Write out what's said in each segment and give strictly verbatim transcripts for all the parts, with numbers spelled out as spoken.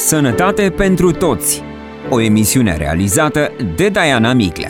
Sănătate pentru toți. O emisiune realizată de Diana Miclea.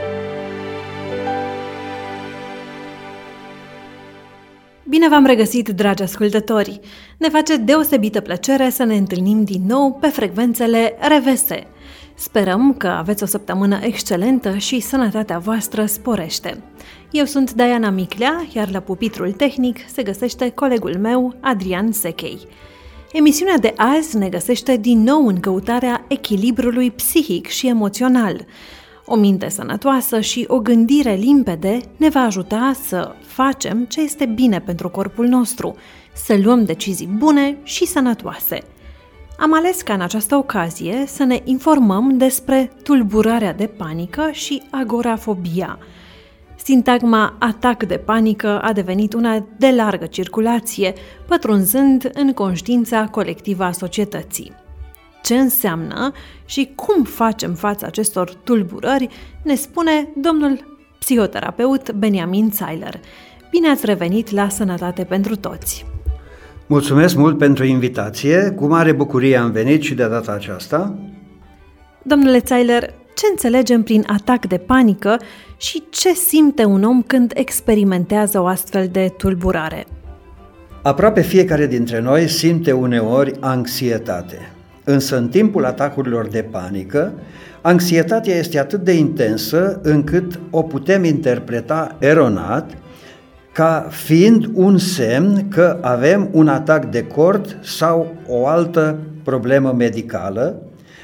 Bine v-am regăsit, dragi ascultători! Ne face deosebită plăcere să ne întâlnim din nou pe frecvențele R V S. Sperăm că aveți o săptămână excelentă și sănătatea voastră sporește. Eu sunt Diana Miclea, iar la pupitrul tehnic se găsește colegul meu, Adrian Sechei. Emisiunea de azi ne găsește din nou în căutarea echilibrului psihic și emoțional. O minte sănătoasă și o gândire limpede ne va ajuta să facem ce este bine pentru corpul nostru, să luăm decizii bune și sănătoase. Am ales ca în această ocazie să ne informăm despre tulburarea de panică și agorafobia. Sintagma atac de panică a devenit una de largă circulație, pătrunzând în conștiința colectivă a societății. Ce înseamnă și cum facem față acestor tulburări, ne spune domnul psihoterapeut Beniamin Zeiler. Bine ați revenit la Sănătate pentru Toți! Mulțumesc mult pentru invitație, cu mare bucurie am venit și de data aceasta. Domnule Zeiler, ce înțelegem prin atac de panică și ce simte un om când experimentează o astfel de tulburare? Aproape fiecare dintre noi simte uneori anxietate. Însă în timpul atacurilor de panică, anxietatea este atât de intensă încât o putem interpreta eronat ca fiind un semn că avem un atac de cord sau o altă problemă medicală,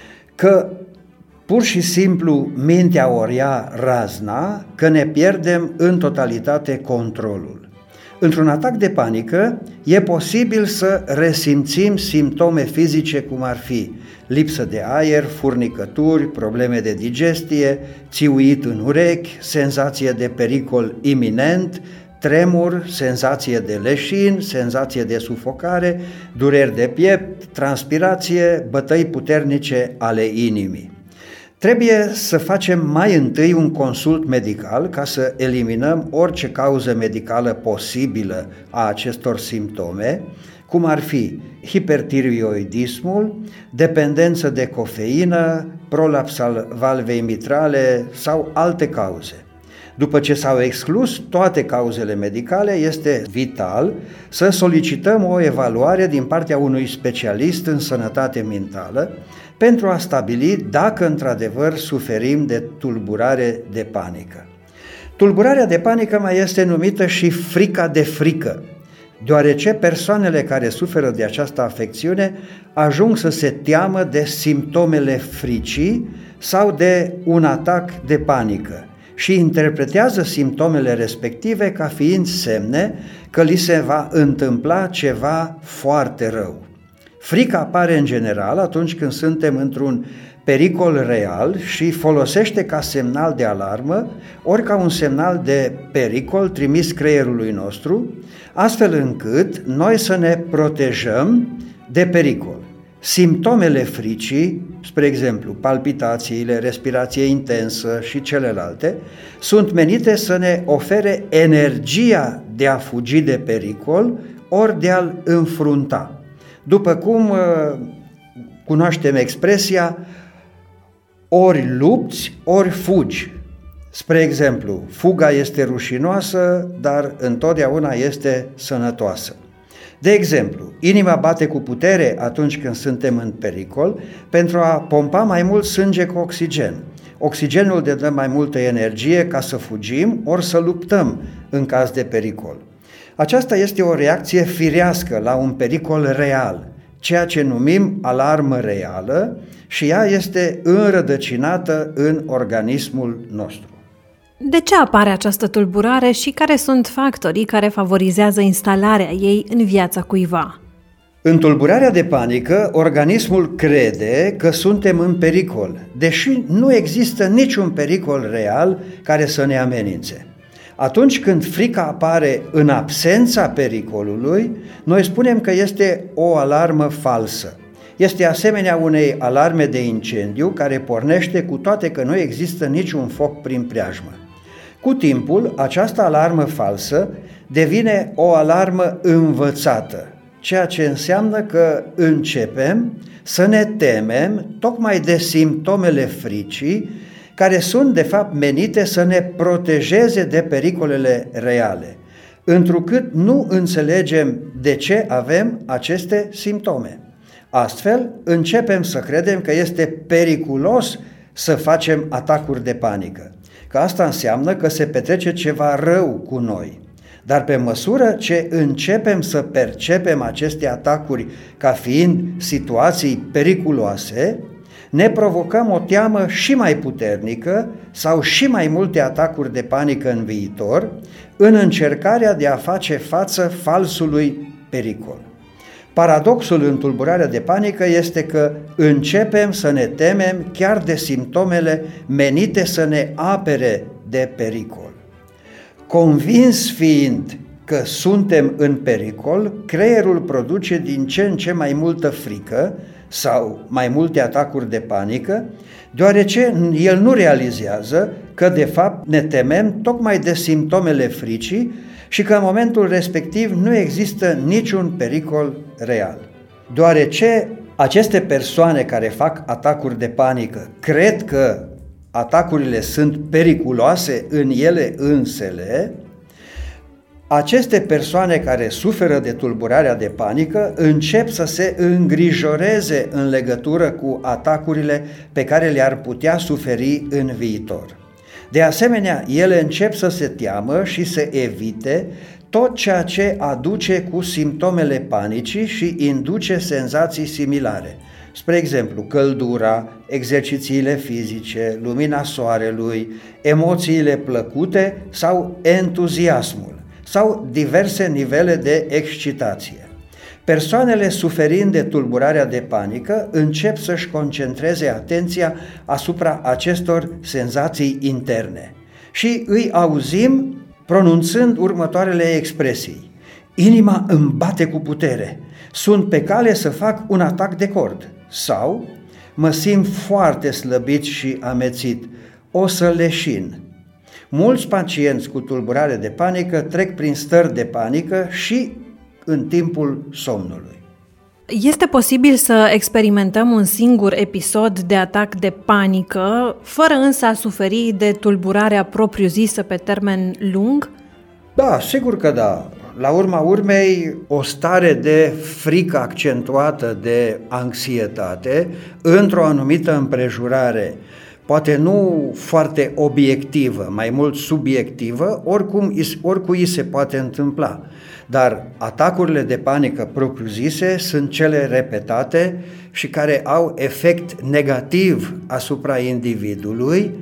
că pur și simplu mintea ori ia razna, că ne pierdem în totalitate controlul. Într-un atac de panică e posibil să resimțim simptome fizice cum ar fi lipsă de aer, furnicături, probleme de digestie, țiuit în urechi, senzație de pericol iminent, tremur, senzație de leșin, senzație de sufocare, dureri de piept, transpirație, bătăi puternice ale inimii. Trebuie să facem mai întâi un consult medical ca să eliminăm orice cauză medicală posibilă a acestor simptome, cum ar fi hipertiroidismul, dependență de cofeină, prolaps al valvei mitrale sau alte cauze. După ce s-au exclus toate cauzele medicale, este vital să solicităm o evaluare din partea unui specialist în sănătate mentală pentru a stabili dacă într-adevăr suferim de tulburare de panică. Tulburarea de panică mai este numită și frica de frică, deoarece persoanele care suferă de această afecțiune ajung să se teamă de simptomele fricii sau de un atac de panică și interpretează simptomele respective ca fiind semne că li se va întâmpla ceva foarte rău. Frica apare în general atunci când suntem într-un pericol real și folosește ca semnal de alarmă ori ca un semnal de pericol trimis creierului nostru, astfel încât noi să ne protejăm de pericol. Simptomele fricii, spre exemplu palpitațiile, respirație intensă și celelalte, sunt menite să ne ofere energia de a fugi de pericol ori de a-l înfrunta. După cum uh, cunoaștem expresia, ori lupți, ori fugi. Spre exemplu, fuga este rușinoasă, dar întotdeauna este sănătoasă. De exemplu, inima bate cu putere atunci când suntem în pericol pentru a pompa mai mult sânge cu oxigen. Oxigenul ne dă mai multă energie ca să fugim ori să luptăm în caz de pericol. Aceasta este o reacție firească la un pericol real, ceea ce numim alarmă reală și ea este înrădăcinată în organismul nostru. De ce apare această tulburare și care sunt factorii care favorizează instalarea ei în viața cuiva? În tulburarea de panică, organismul crede că suntem în pericol, deși nu există niciun pericol real care să ne amenințe. Atunci când frica apare în absența pericolului, noi spunem că este o alarmă falsă. Este asemenea unei alarme de incendiu care pornește cu toate că nu există niciun foc prin preajmă. Cu timpul, această alarmă falsă devine o alarmă învățată, ceea ce înseamnă că începem să ne temem tocmai de simptomele fricii, care sunt de fapt menite să ne protejeze de pericolele reale, întrucât nu înțelegem de ce avem aceste simptome. Astfel, începem să credem că este periculos să facem atacuri de panică, că asta înseamnă că se petrece ceva rău cu noi. Dar pe măsură ce începem să percepem aceste atacuri ca fiind situații periculoase, ne provocăm o teamă și mai puternică sau și mai multe atacuri de panică în viitor, în încercarea de a face față falsului pericol. Paradoxul în tulburarea de panică este că începem să ne temem chiar de simptomele menite să ne apere de pericol. Convins fiind că suntem în pericol, creierul produce din ce în ce mai multă frică sau mai multe atacuri de panică, deoarece el nu realizează că de fapt ne temem tocmai de simptomele fricii și că în momentul respectiv nu există niciun pericol real. Deoarece aceste persoane care fac atacuri de panică cred că atacurile sunt periculoase în ele însele, aceste persoane care suferă de tulburarea de panică încep să se îngrijoreze în legătură cu atacurile pe care le-ar putea suferi în viitor. De asemenea, ele încep să se teamă și să evite tot ceea ce aduce cu simptomele panicii și induce senzații similare. Spre exemplu, căldura, exercițiile fizice, lumina soarelui, emoțiile plăcute sau entuziasmul, sau diverse nivele de excitație. Persoanele suferind de tulburarea de panică încep să-și concentreze atenția asupra acestor senzații interne și îi auzim pronunțând următoarele expresii: inima îmi bate cu putere, sunt pe cale să fac un atac de cord, sau mă simt foarte slăbit și amețit, o să leșin. Mulți pacienți cu tulburare de panică trec prin stări de panică și în timpul somnului. Este posibil să experimentăm un singur episod de atac de panică, fără însă a suferi de tulburarea propriu-zisă pe termen lung? Da, sigur că da. La urma urmei, o stare de frică accentuată, de anxietate, într-o anumită împrejurare, poate nu foarte obiectivă, mai mult subiectivă, oricum, oricui se poate întâmpla. Dar atacurile de panică propriu-zise sunt cele repetate și care au efect negativ asupra individului,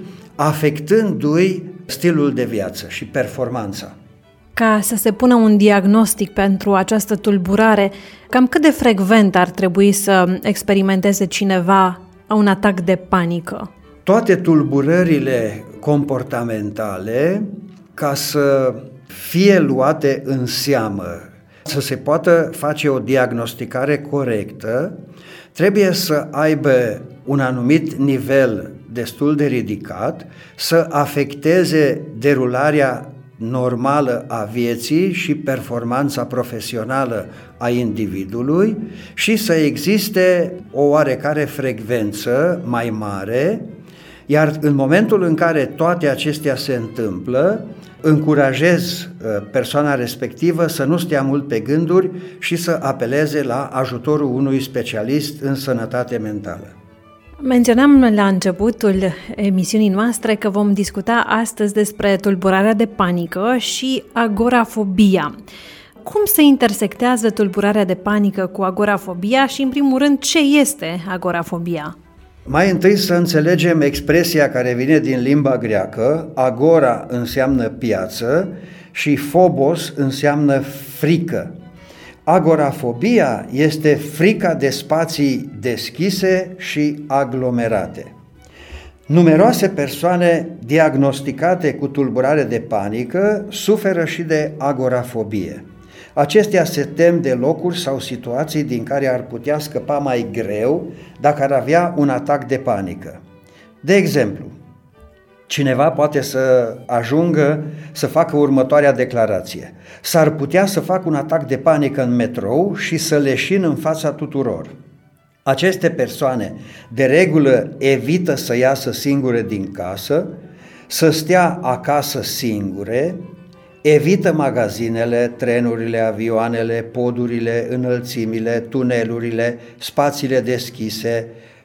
afectându-i stilul de viață și performanța. Ca să se pună un diagnostic pentru această tulburare, cam cât de frecvent ar trebui să experimenteze cineva un atac de panică? Toate tulburările comportamentale, ca să fie luate în seamă, să se poată face o diagnosticare corectă, trebuie să aibă un anumit nivel destul de ridicat, să afecteze derularea normală a vieții și performanța profesională a individului și să existe o oarecare frecvență mai mare, iar în momentul în care toate acestea se întâmplă, încurajez persoana respectivă să nu stea mult pe gânduri și să apeleze la ajutorul unui specialist în sănătate mentală. Menționam la începutul emisiunii noastre că vom discuta astăzi despre tulburarea de panică și agorafobia. Cum se intersectează tulburarea de panică cu agorafobia și, în primul rând, ce este agorafobia? Mai întâi să înțelegem expresia care vine din limba greacă. Agora înseamnă piață și phobos înseamnă frică. Agorafobia este frica de spații deschise și aglomerate. Numeroase persoane diagnosticate cu tulburare de panică suferă și de agorafobie. Acestea se tem de locuri sau situații din care ar putea scăpa mai greu dacă ar avea un atac de panică. De exemplu, Cineva poate să ajungă să facă următoarea declarație: s-ar putea să fac un atac de panică în metrou și să leșin în fața tuturor. Aceste persoane de regulă evită să iasă singure din casă, să stea acasă singure, evită magazinele, trenurile, avioanele, podurile, înălțimile, tunelurile, spațiile deschise,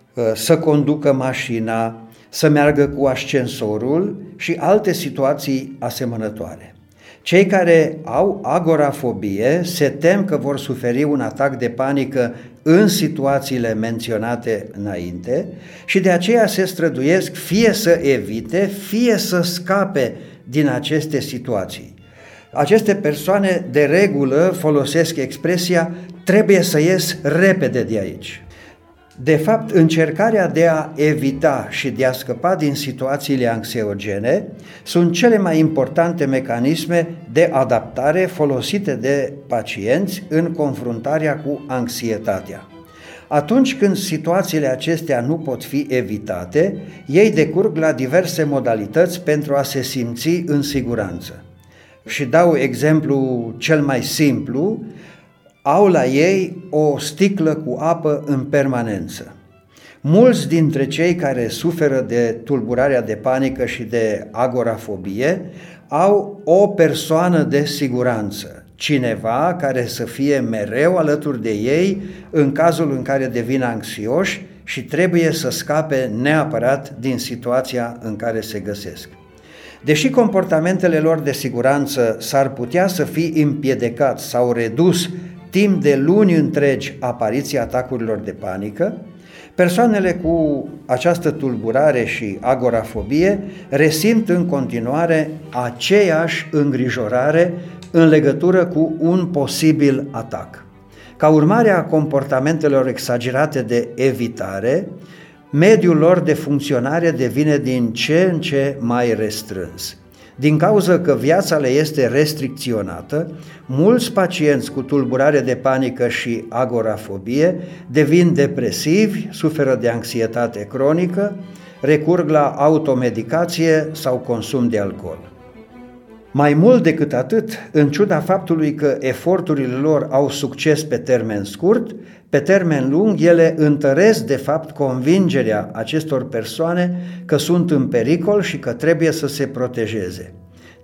să conducă mașina, să meargă cu ascensorul și alte situații asemănătoare. Cei care au agorafobie se tem că vor suferi un atac de panică în situațiile menționate înainte și de aceea se străduiesc fie să evite, fie să scape din aceste situații. Aceste persoane de regulă folosesc expresia trebuie să ies repede de aici. De fapt, încercarea de a evita și de a scăpa din situațiile anxiogene sunt cele mai importante mecanisme de adaptare folosite de pacienți în confruntarea cu anxietatea. Atunci când situațiile acestea nu pot fi evitate, ei decurg la diverse modalități pentru a se simți în siguranță. Și dau exemplu cel mai simplu: au la ei o sticlă cu apă în permanență. Mulți dintre cei care suferă de tulburarea de panică și de agorafobie au o persoană de siguranță, cineva care să fie mereu alături de ei în cazul în care devin anxioși și trebuie să scape neapărat din situația în care se găsesc. Deși comportamentele lor de siguranță s-ar putea să fie împiedicat sau redus timp de luni întregi apariția atacurilor de panică, persoanele cu această tulburare și agorafobie resimt în continuare aceeași îngrijorare în legătură cu un posibil atac. Ca urmare a comportamentelor exagerate de evitare, mediul lor de funcționare devine din ce în ce mai restrâns. Din cauza că viața le este restricționată, mulți pacienți cu tulburare de panică și agorafobie devin depresivi, suferă de anxietate cronică, recurg la automedicație sau consum de alcool. Mai mult decât atât, în ciuda faptului că eforturile lor au succes pe termen scurt, pe termen lung ele întăresc de fapt convingerea acestor persoane că sunt în pericol și că trebuie să se protejeze.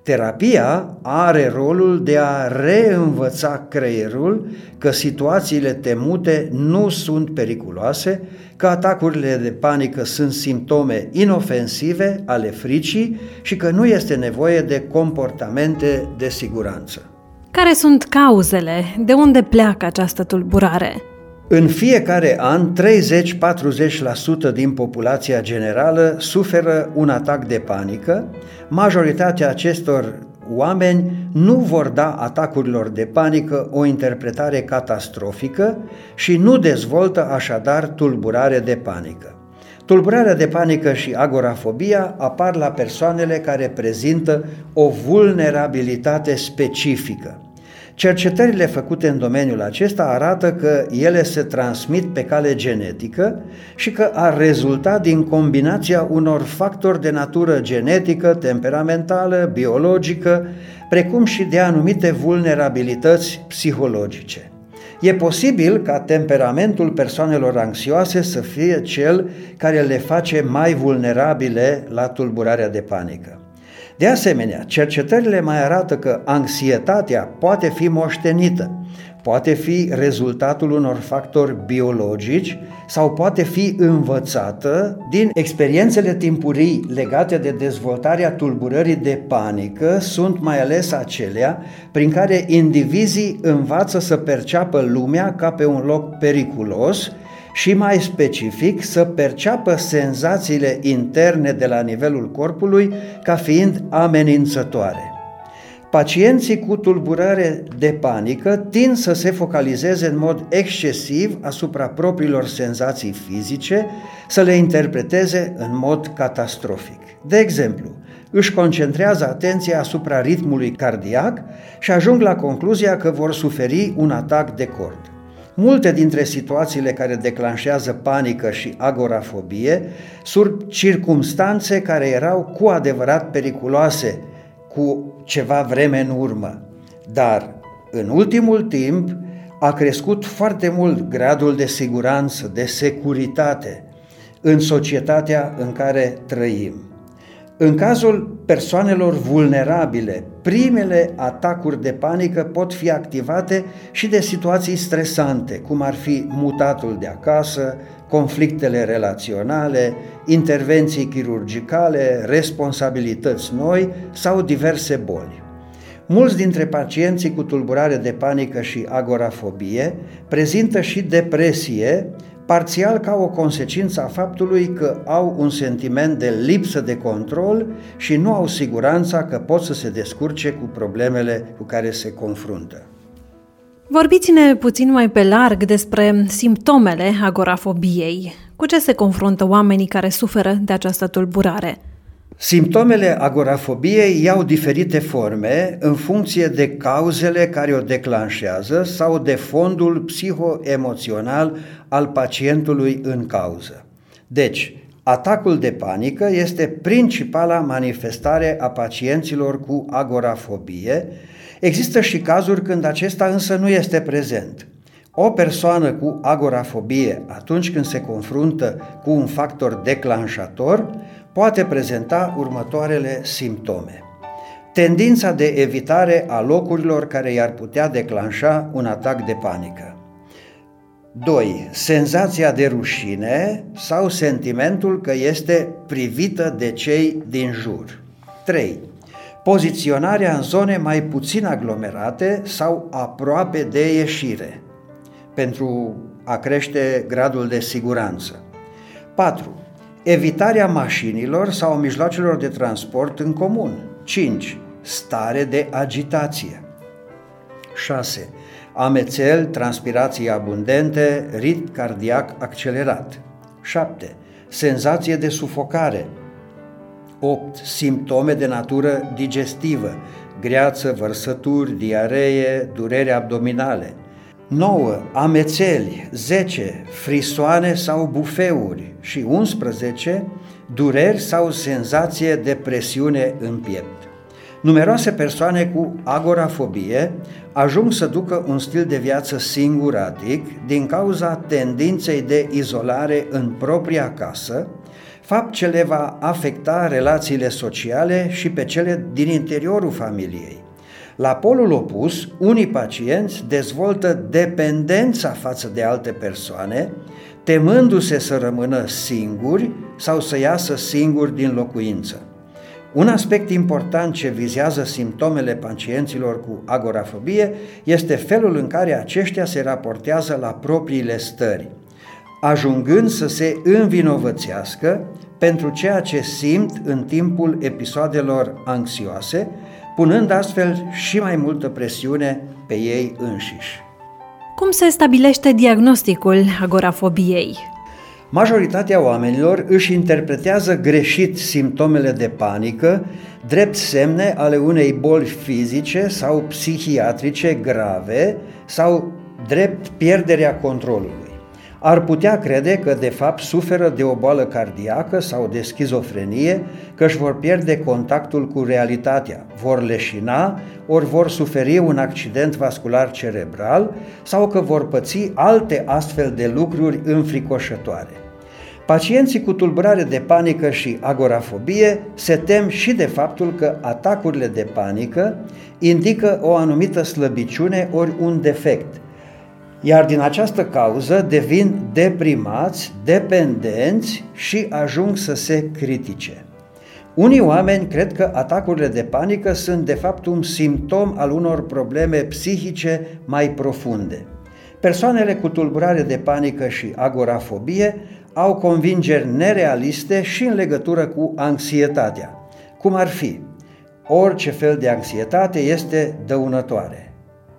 Terapia are rolul de a reînvăța creierul că situațiile temute nu sunt periculoase, că atacurile de panică sunt simptome inofensive ale fricii și că nu este nevoie de comportamente de siguranță. Care sunt cauzele? De unde pleacă această tulburare? În fiecare an, treizeci-patruzeci la sută din populația generală suferă un atac de panică. Majoritatea acestor oameni nu vor da atacurilor de panică o interpretare catastrofică și nu dezvoltă așadar tulburare de panică. Tulburarea de panică și agorafobia apar la persoanele care prezintă o vulnerabilitate specifică. Cercetările făcute în domeniul acesta arată că ele se transmit pe cale genetică și că ar rezulta din combinația unor factori de natură genetică, temperamentală, biologică, precum și de anumite vulnerabilități psihologice. E posibil ca temperamentul persoanelor anxioase să fie cel care le face mai vulnerabile la tulburarea de panică. De asemenea, cercetările mai arată că anxietatea poate fi moștenită, poate fi rezultatul unor factori biologici sau poate fi învățată din experiențele timpurii legate de dezvoltarea tulburării de panică, sunt mai ales acelea prin care indivizii învață să perceapă lumea ca pe un loc periculos și mai specific să perceapă senzațiile interne de la nivelul corpului ca fiind amenințătoare. Pacienții cu tulburare de panică tind să se focalizeze în mod excesiv asupra propriilor senzații fizice, să le interpreteze în mod catastrofic. De exemplu, își concentrează atenția asupra ritmului cardiac și ajung la concluzia că vor suferi un atac de cord. Multe dintre situațiile care declanșează panică și agorafobie sunt circumstanțe care erau cu adevărat periculoase cu ceva vreme în urmă, dar în ultimul timp a crescut foarte mult gradul de siguranță, de securitate în societatea în care trăim. În cazul persoanelor vulnerabile, primele atacuri de panică pot fi activate și de situații stresante, cum ar fi mutatul de acasă, conflictele relaționale, intervenții chirurgicale, responsabilități noi sau diverse boli. Mulți dintre pacienții cu tulburare de panică și agorafobie prezintă și depresie, parțial ca o consecință a faptului că au un sentiment de lipsă de control și nu au siguranța că pot să se descurce cu problemele cu care se confruntă. Vorbiți-ne puțin mai pe larg despre simptomele agorafobiei. Cu ce se confruntă oamenii care suferă de această tulburare? Simptomele agorafobiei iau diferite forme în funcție de cauzele care o declanșează sau de fondul psihoemoțional al pacientului în cauză. Deci, atacul de panică este principala manifestare a pacienților cu agorafobie. Există și cazuri când acesta însă nu este prezent. O persoană cu agorafobie, atunci când se confruntă cu un factor declanșator, poate prezenta următoarele simptome. Tendința de evitare a locurilor care i-ar putea declanșa un atac de panică. doi. Senzația de rușine sau sentimentul că este privită de cei din jur. trei. Poziționarea în zone mai puțin aglomerate sau aproape de ieșire, pentru a crește gradul de siguranță. patru. Evitarea mașinilor sau mijloacelor de transport în comun. cinci. Stare de agitație. șase. Amețeli, transpirații abundente, ritm cardiac accelerat. șapte. Senzație de sufocare. opt. Simptome de natură digestivă, greață, vărsături, diaree, dureri abdominale. nouă. Amețeli. zece. Frisoane sau bufeuri. Și unsprezece. Dureri sau senzație de presiune în piept. Numeroase persoane cu agorafobie ajung să ducă un stil de viață singuratic din cauza tendinței de izolare în propria casă, fapt ce le va afecta relațiile sociale și pe cele din interiorul familiei. La polul opus, unii pacienți dezvoltă dependența față de alte persoane, temându-se să rămână singuri sau să iasă singuri din locuință. Un aspect important ce vizează simptomele pacienților cu agorafobie este felul în care aceștia se raportează la propriile stări, ajungând să se învinovățească pentru ceea ce simt în timpul episoadelor anxioase, punând astfel și mai multă presiune pe ei înșiși. Cum se stabilește diagnosticul agorafobiei? Majoritatea oamenilor își interpretează greșit simptomele de panică drept semne ale unei boli fizice sau psihiatrice grave sau drept pierderea controlului. Ar putea crede că de fapt suferă de o boală cardiacă sau de schizofrenie, că își vor pierde contactul cu realitatea, vor leșina, ori vor suferi un accident vascular cerebral sau că vor păți alte astfel de lucruri înfricoșătoare. Pacienții cu tulburare de panică și agorafobie se tem și de faptul că atacurile de panică indică o anumită slăbiciune ori un defect, iar din această cauză devin deprimați, dependenți și ajung să se critique. Unii oameni cred că atacurile de panică sunt de fapt un simptom al unor probleme psihice mai profunde. Persoanele cu tulburare de panică și agorafobie au convingeri nerealiste și în legătură cu anxietatea, cum ar fi: orice fel de anxietate este dăunătoare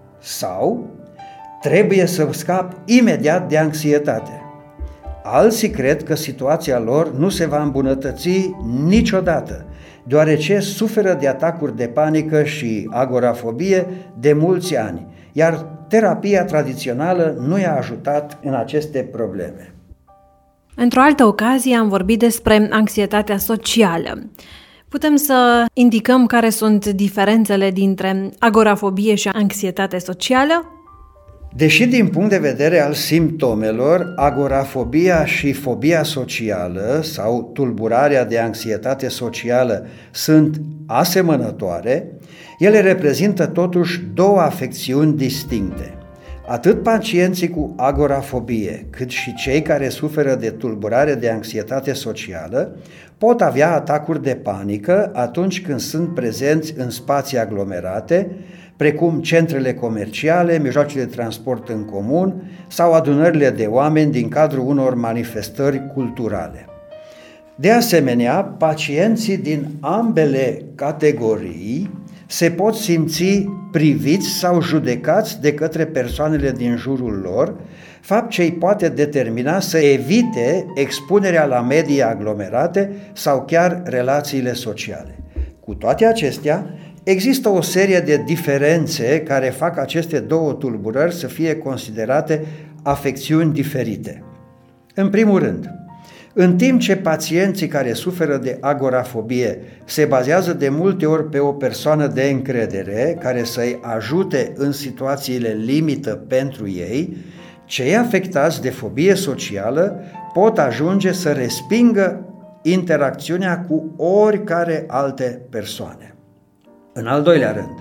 sau trebuie să scap imediat de anxietate. Alții cred că situația lor nu se va îmbunătăți niciodată, deoarece suferă de atacuri de panică și agorafobie de mulți ani, iar terapia tradițională nu i-a ajutat în aceste probleme. Într-o altă ocazie am vorbit despre anxietatea socială. Putem să indicăm care sunt diferențele dintre agorafobie și anxietate socială? Deși din punct de vedere al simptomelor, agorafobia și fobia socială sau tulburarea de anxietate socială sunt asemănătoare, ele reprezintă totuși două afecțiuni distincte. Atât pacienții cu agorafobie, cât și cei care suferă de tulburare de anxietate socială pot avea atacuri de panică atunci când sunt prezenți în spații aglomerate, precum centrele comerciale, mijloacele de transport în comun sau adunările de oameni din cadrul unor manifestări culturale. De asemenea, pacienții din ambele categorii se pot simți priviți sau judecați de către persoanele din jurul lor, fapt ce îi poate determina să evite expunerea la medii aglomerate sau chiar relațiile sociale. Cu toate acestea, există o serie de diferențe care fac aceste două tulburări să fie considerate afecțiuni diferite. În primul rând, în timp ce pacienții care suferă de agorafobie se bazează de multe ori pe o persoană de încredere care să-i ajute în situațiile limită pentru ei, cei afectați de fobie socială pot ajunge să respingă interacțiunea cu oricare alte persoane. În al doilea rând,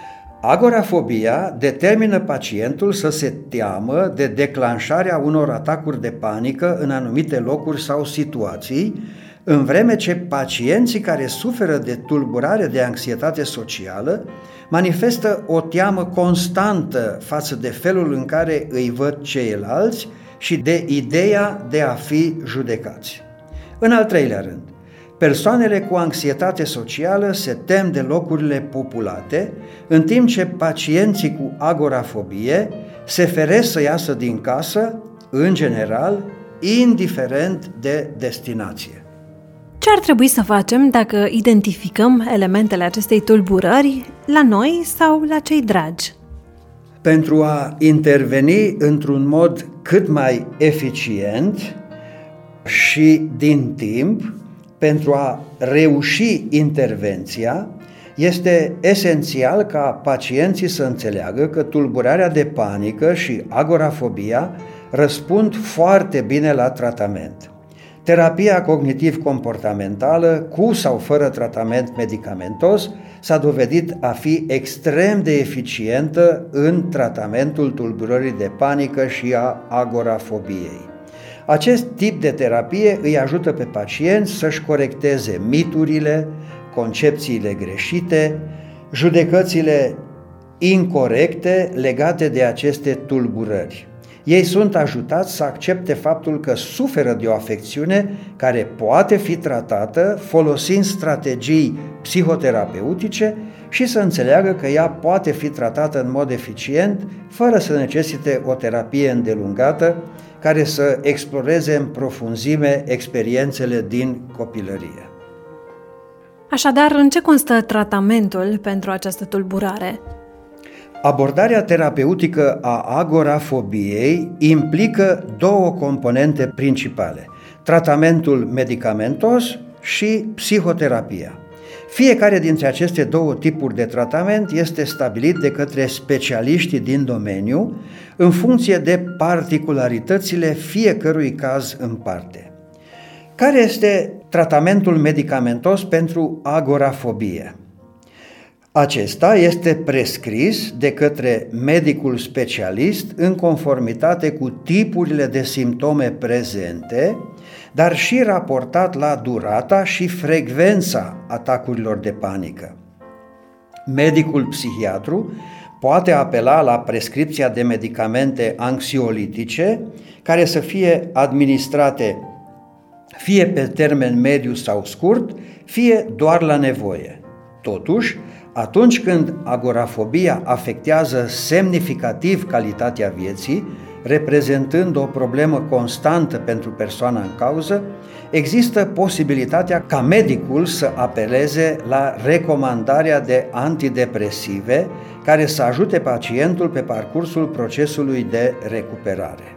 agorafobia determină pacientul să se teamă de declanșarea unor atacuri de panică în anumite locuri sau situații, în vreme ce pacienții care suferă de tulburare de anxietate socială manifestă o teamă constantă față de felul în care îi văd ceilalți și de ideea de a fi judecați. În al treilea rând, persoanele cu anxietate socială se tem de locurile populate, în timp ce pacienții cu agorafobie se feresc să iasă din casă, în general, indiferent de destinație. Ce ar trebui să facem dacă identificăm elementele acestei tulburări la noi sau la cei dragi? Pentru a interveni într-un mod cât mai eficient și din timp, pentru a reuși intervenția, este esențial ca pacienții să înțeleagă că tulburarea de panică și agorafobia răspund foarte bine la tratament. Terapia cognitiv-comportamentală, cu sau fără tratament medicamentos, s-a dovedit a fi extrem de eficientă în tratamentul tulburării de panică și a agorafobiei. Acest tip de terapie îi ajută pe pacienți să-și corecteze miturile, concepțiile greșite, judecățile incorecte legate de aceste tulburări. Ei sunt ajutați să accepte faptul că suferă de o afecțiune care poate fi tratată folosind strategii psihoterapeutice și să înțeleagă că ea poate fi tratată în mod eficient, fără să necesite o terapie îndelungată, care să exploreze în profunzime experiențele din copilărie. Așadar, în ce constă tratamentul pentru această tulburare? Abordarea terapeutică a agorafobiei implică două componente principale: tratamentul medicamentos și psihoterapia. Fiecare dintre aceste două tipuri de tratament este stabilit de către specialiștii din domeniu în funcție de particularitățile fiecărui caz în parte. Care este tratamentul medicamentos pentru agorafobie? Acesta este prescris de către medicul specialist în conformitate cu tipurile de simptome prezente, dar și raportat la durata și frecvența atacurilor de panică. Medicul psihiatru poate apela la prescripția de medicamente anxiolitice care să fie administrate fie pe termen mediu sau scurt, fie doar la nevoie. Totuși, atunci când agorafobia afectează semnificativ calitatea vieții, reprezentând o problemă constantă pentru persoana în cauză, există posibilitatea ca medicul să apeleze la recomandarea de antidepresive care să ajute pacientul pe parcursul procesului de recuperare.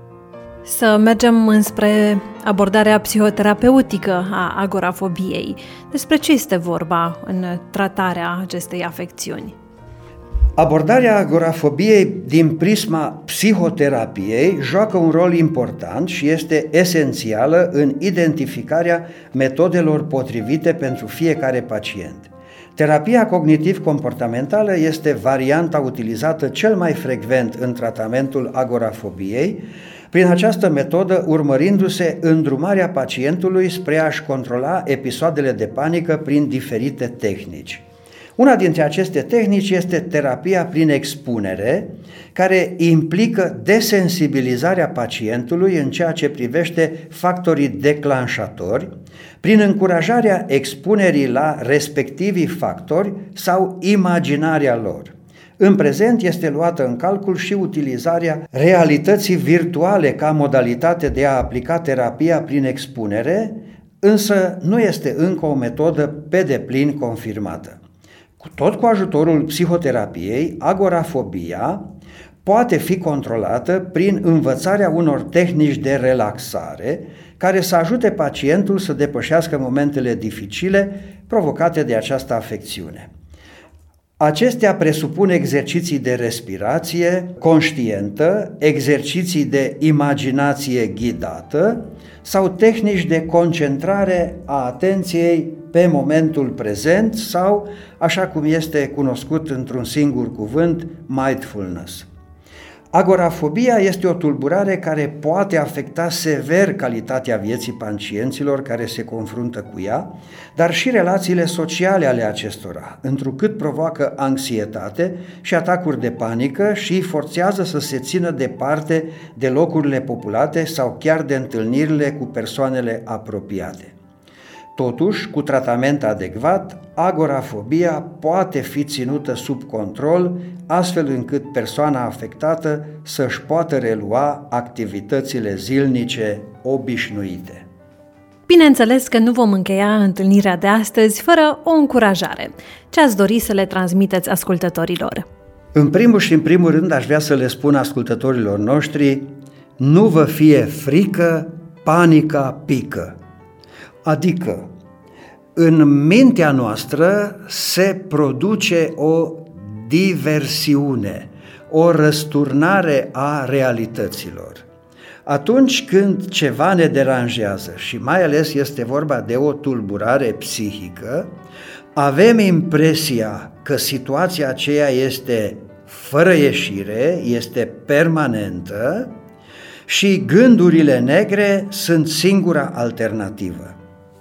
Să mergem înspre abordarea psihoterapeutică a agorafobiei. Despre ce este vorba în tratarea acestei afecțiuni? Abordarea agorafobiei din prisma psihoterapiei joacă un rol important și este esențială în identificarea metodelor potrivite pentru fiecare pacient. Terapia cognitiv-comportamentală este varianta utilizată cel mai frecvent în tratamentul agorafobiei, prin această metodă urmărindu-se îndrumarea pacientului spre a-și controla episoadele de panică prin diferite tehnici. Una dintre aceste tehnici este terapia prin expunere, care implică desensibilizarea pacientului în ceea ce privește factorii declanșatori, prin încurajarea expunerii la respectivii factori sau imaginarea lor. În prezent este luată în calcul și utilizarea realității virtuale ca modalitate de a aplica terapia prin expunere, însă nu este încă o metodă pe deplin confirmată. Tot cu ajutorul psihoterapiei, agorafobia poate fi controlată prin învățarea unor tehnici de relaxare care să ajute pacientul să depășească momentele dificile provocate de această afecțiune. Acestea presupun exerciții de respirație conștientă, exerciții de imaginație ghidată sau tehnici de concentrare a atenției pe momentul prezent sau, așa cum este cunoscut într-un singur cuvânt, mindfulness. Agorafobia este o tulburare care poate afecta sever calitatea vieții pacienților care se confruntă cu ea, dar și relațiile sociale ale acestora, întrucât provoacă anxietate și atacuri de panică și îi forțează să se țină departe de locurile populate sau chiar de întâlnirile cu persoanele apropiate. Totuși, cu tratament adecvat, agorafobia poate fi ținută sub control, astfel încât persoana afectată să-și poată relua activitățile zilnice obișnuite. Bineînțeles că nu vom încheia întâlnirea de astăzi fără o încurajare. Ce ați dori să le transmiteți ascultătorilor? În primul și în primul rând aș vrea să le spun ascultătorilor noștri: nu vă fie frică, panica pică. Adică, în mintea noastră se produce o diversiune, o răsturnare a realităților. Atunci când ceva ne deranjează și mai ales este vorba de o tulburare psihică, avem impresia că situația aceea este fără ieșire, este permanentă și gândurile negre sunt singura alternativă.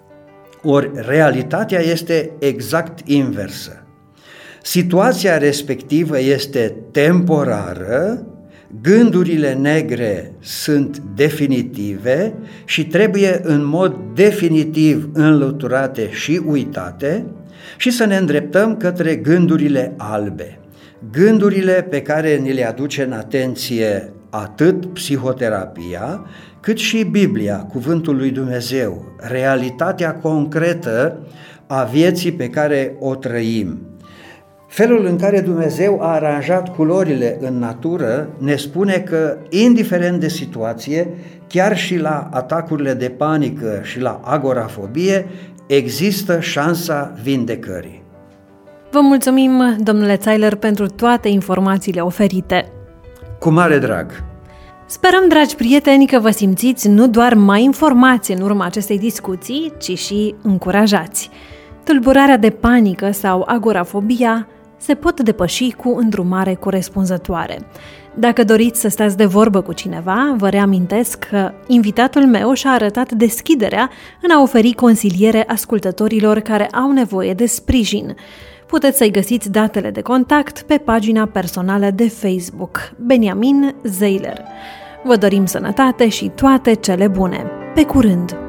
Ori realitatea este exact inversă. Situația respectivă este temporară, gândurile negre sunt definitive și trebuie în mod definitiv înlăturate și uitate și să ne îndreptăm către gândurile albe. Gândurile pe care ni le aduce în atenție atât psihoterapia, cât și Biblia, cuvântul lui Dumnezeu, realitatea concretă a vieții pe care o trăim. Felul în care Dumnezeu a aranjat culorile în natură ne spune că, indiferent de situație, chiar și la atacurile de panică și la agorafobie, există șansa vindecării. Vă mulțumim, domnule Zeiler, pentru toate informațiile oferite. Cu mare drag! Sperăm, dragi prieteni, că vă simțiți nu doar mai informați în urma acestei discuții, ci și încurajați. Tulburarea de panică sau agorafobia se pot depăși cu îndrumare corespunzătoare. Dacă doriți să stați de vorbă cu cineva, vă reamintesc că invitatul meu și-a arătat deschiderea în a oferi consiliere ascultătorilor care au nevoie de sprijin. Puteți să-i găsiți datele de contact pe pagina personală de Facebook, Beniamin Zeiler. Vă dorim sănătate și toate cele bune! Pe curând!